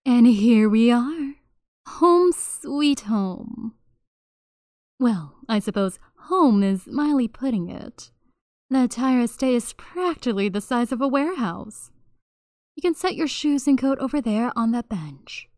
And here we are. Home sweet home. Well, I suppose home is mildly putting it. The entire estate is practically the size of a warehouse. You can set your shoes and coat over there on that bench.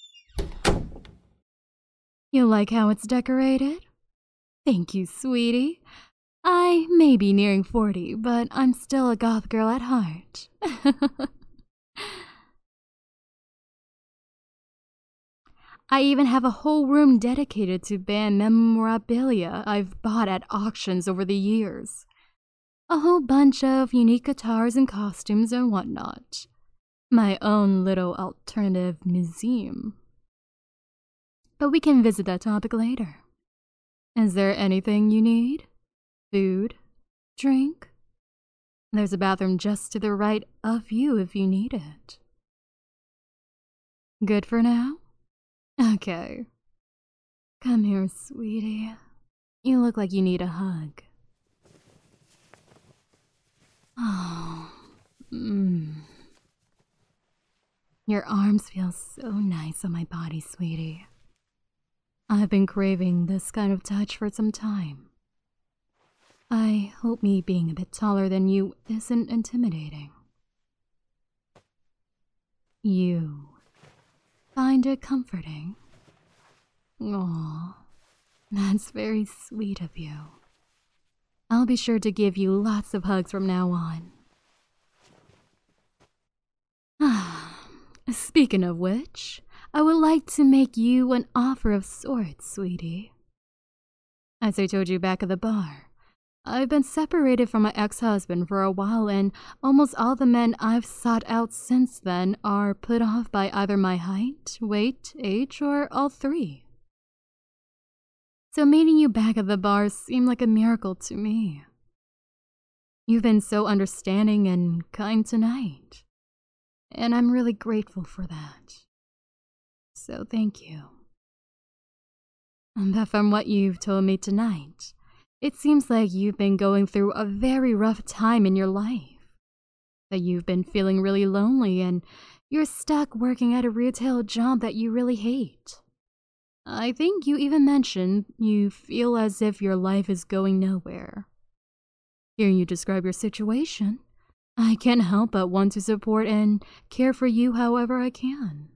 You like how it's decorated? Thank you, sweetie. I may be nearing 40, but I'm still a goth girl at heart. I even have a whole room dedicated to band memorabilia I've bought at auctions over the years. A whole bunch of unique guitars and costumes and whatnot. My own little alternative museum. But we can visit that topic later. Is there anything you need? Food? Drink? There's a bathroom just to the right of you if you need it. Good for now? Okay. Come here, sweetie. You look like you need a hug. Oh. Your arms feel so nice on my body, sweetie. I've been craving this kind of touch for some time. I hope me being a bit taller than you isn't intimidating. You find it comforting? Aw, that's very sweet of you. I'll be sure to give you lots of hugs from now on. Speaking of which, I would like to make you an offer of sorts, sweetie. As I told you back at the bar, I've been separated from my ex-husband for a while, and almost all the men I've sought out since then are put off by either my height, weight, age, or all three. So meeting you back at the bar seemed like a miracle to me. You've been so understanding and kind tonight, and I'm really grateful for that. So thank you. But from what you've told me tonight, it seems like you've been going through a very rough time in your life. That you've been feeling really lonely and you're stuck working at a retail job that you really hate. I think you even mentioned you feel as if your life is going nowhere. Hearing you describe your situation, I can't help but want to support and care for you however I can.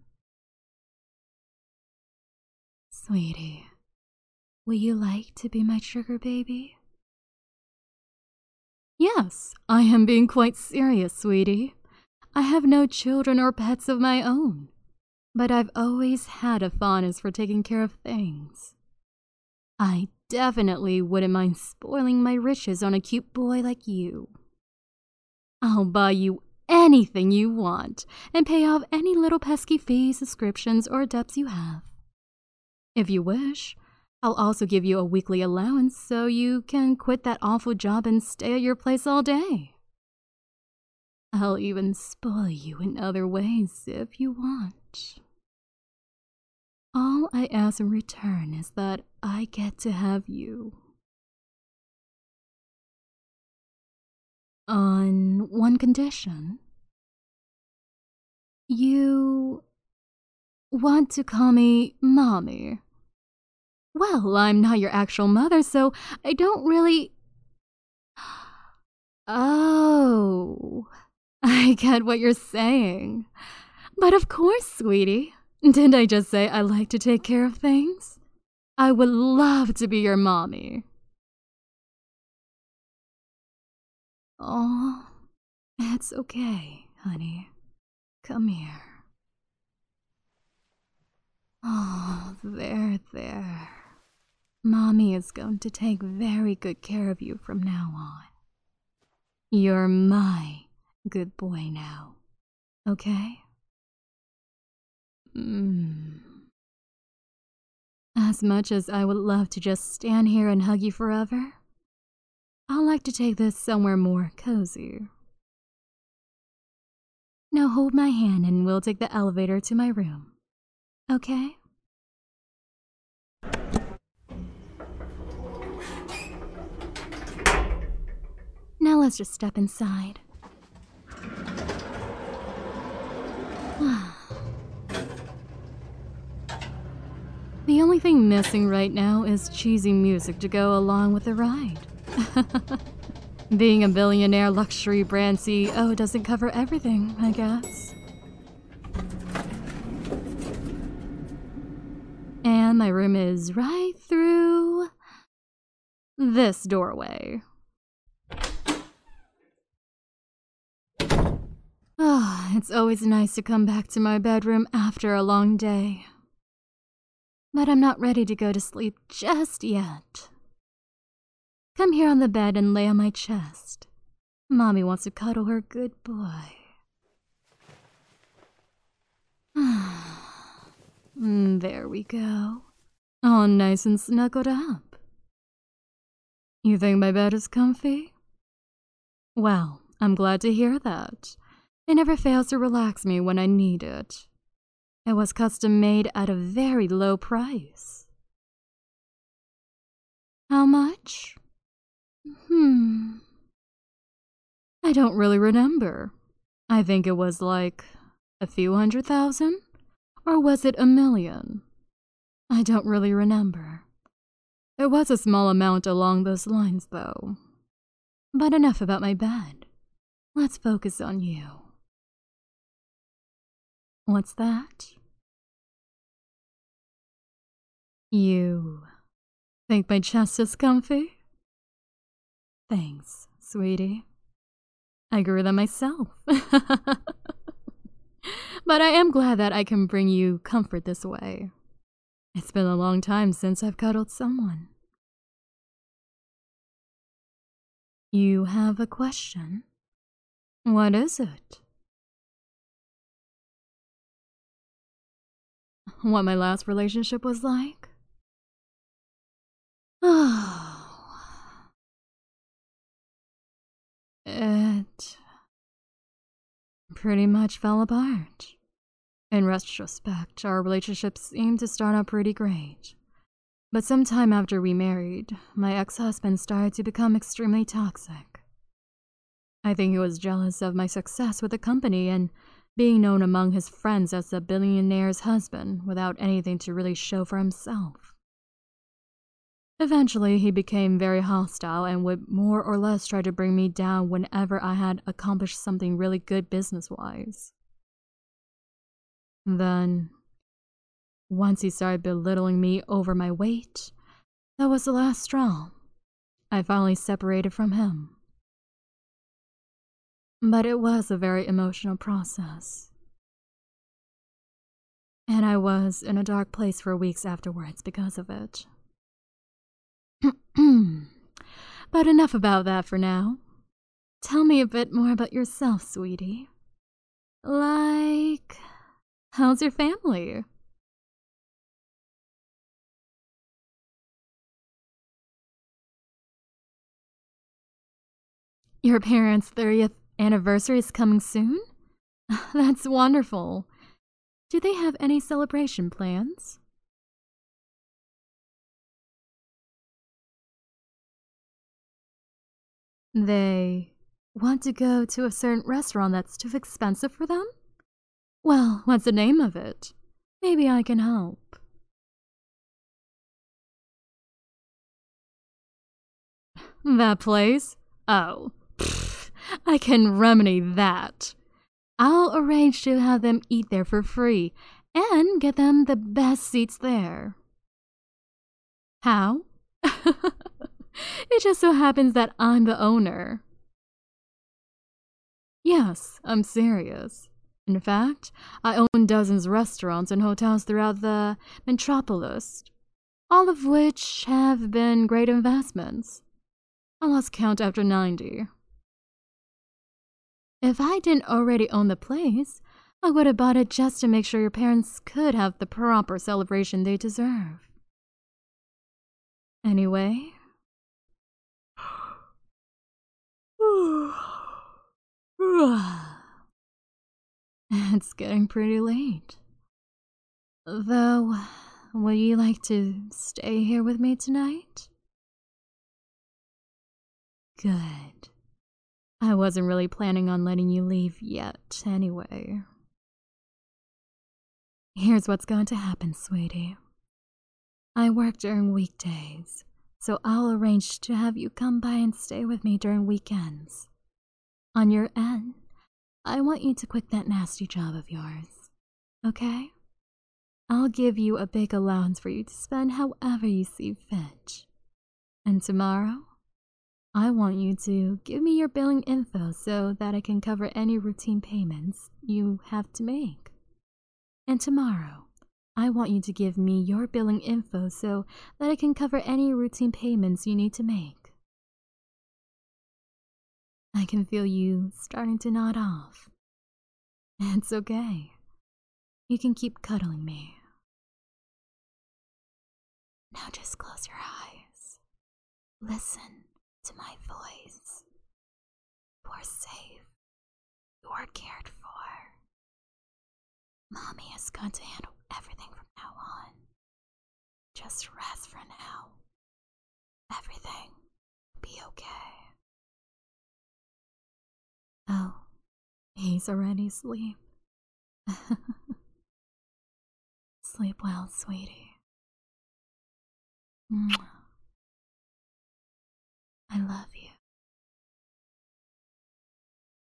Sweetie, will you like to be my sugar baby? Yes, I am being quite serious, sweetie. I have no children or pets of my own, but I've always had a fondness for taking care of things. I definitely wouldn't mind spoiling my riches on a cute boy like you. I'll buy you anything you want and pay off any little pesky fees, subscriptions, or debts you have. If you wish, I'll also give you a weekly allowance so you can quit that awful job and stay at your place all day. I'll even spoil you in other ways if you want. All I ask in return is that I get to have you. On one condition. You want to call me Mommy. Well, I'm not your actual mother, so I don't really... Oh, I get what you're saying. But of course, sweetie. Didn't I just say I like to take care of things? I would love to be your mommy. Oh, it's okay, honey. Come here. Oh, there. Mommy is going to take very good care of you from now on. You're my good boy now, okay? As much as I would love to just stand here and hug you forever, I'd like to take this somewhere more cozy. Now hold my hand and we'll take the elevator to my room. Okay? Now let's just step inside. only thing missing right now is cheesy music to go along with the ride. Being a billionaire luxury brand CEO doesn't cover everything, I guess. And my room is right through this doorway. It's always nice to come back to my bedroom after a long day. But I'm not ready to go to sleep just yet. Come here on the bed and lay on my chest. Mommy wants to cuddle her good boy. There we go. All nice and snuggled up. You think my bed is comfy? Well, I'm glad to hear that. It never fails to relax me when I need it. It was custom made at a very low price. How much? I don't really remember. I think it was like a few 100,000? Or was it 1,000,000? I don't really remember. It was a small amount along those lines, though. But enough about my bed. Let's focus on you. What's that? You think my chest is comfy? Thanks, sweetie. I grew them myself. But I am glad that I can bring you comfort this way. It's been a long time since I've cuddled someone. You have a question? What is it? What my last relationship was like? It pretty much fell apart. In retrospect, our relationship seemed to start out pretty great. But sometime after we married, my ex-husband started to become extremely toxic. I think he was jealous of my success with the company and being known among his friends as a billionaire's husband without anything to really show for himself. Eventually, he became very hostile and would more or less try to bring me down whenever I had accomplished something really good business-wise. Then, once he started belittling me over my weight, that was the last straw. I finally separated from him. But it was a very emotional process. And I was in a dark place for weeks afterwards because of it. But enough about that for now. Tell me a bit more about yourself, sweetie. Like, how's your family? Your parents' 30th anniversary is coming soon? That's wonderful. Do they have any celebration plans? They want to go to a certain restaurant that's too expensive for them? Well, what's the name of it? Maybe I can help. That place? Oh, I can remedy that. I'll arrange to have them eat there for free and get them the best seats there. How? It just so happens that I'm the owner. Yes, I'm serious. In fact, I own dozens of restaurants and hotels throughout the metropolis, all of which have been great investments. I lost count after 90. If I didn't already own the place, I would have bought it just to make sure your parents could have the proper celebration they deserve. Anyway, it's getting pretty late. Though, would you like to stay here with me tonight? Good. I wasn't really planning on letting you leave yet, anyway. Here's what's going to happen, sweetie. I work during weekdays, so I'll arrange to have you come by and stay with me during weekends. On your end, I want you to quit that nasty job of yours, okay? I'll give you a big allowance for you to spend however you see fit. And tomorrow, I want you to give me your billing info so that I can cover any routine payments you have to make. And tomorrow, I want you to give me your billing info so that I can cover any routine payments you need to make. I can feel you starting to nod off. It's okay. You can keep cuddling me. Now just close your eyes. Listen to my voice. You are safe. You are cared for. Mommy is going to handle everything from now on. Just rest for now. Everything will be okay. Oh, he's already asleep. Sleep well, sweetie. Mwah.